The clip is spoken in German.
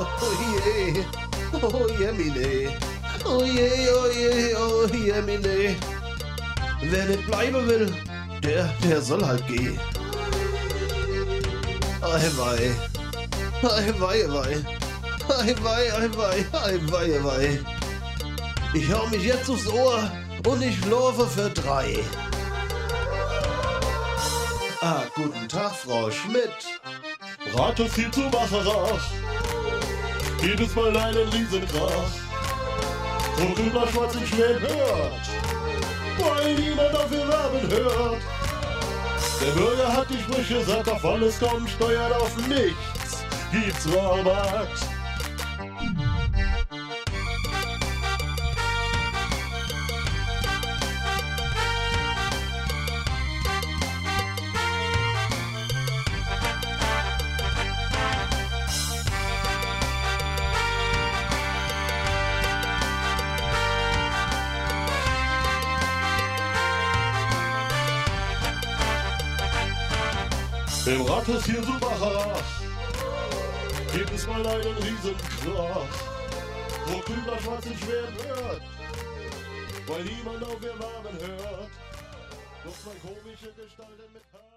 Oh je, oh jemine, oh je, oh je, oh jemine. Wer nicht bleiben will, der soll halt gehen. Ei wei, ei wei, wei, ei wei, ei wei, ei wei, wei. Ich hau mich jetzt aufs Ohr und ich laufe für 3. Ah, guten Tag, Frau Schmidt. Rate viel zu Bacharach, jedes Mal einen Riesenkrach. So drüber schwarz im Schwert hört, weil niemand auf ihr Werben hört. Der Bürger hat die Sprüche, sagt auf alles kommt, steuert auf nichts, gibt's Rabatt. Im Rathaus hier zu Bacharach gibt es mal einen Riesenkrach, wo Kübler schwarz im Schwert hört, weil niemand auf ihr Waben hört. Doch zwei komische Gestalten mit Haar.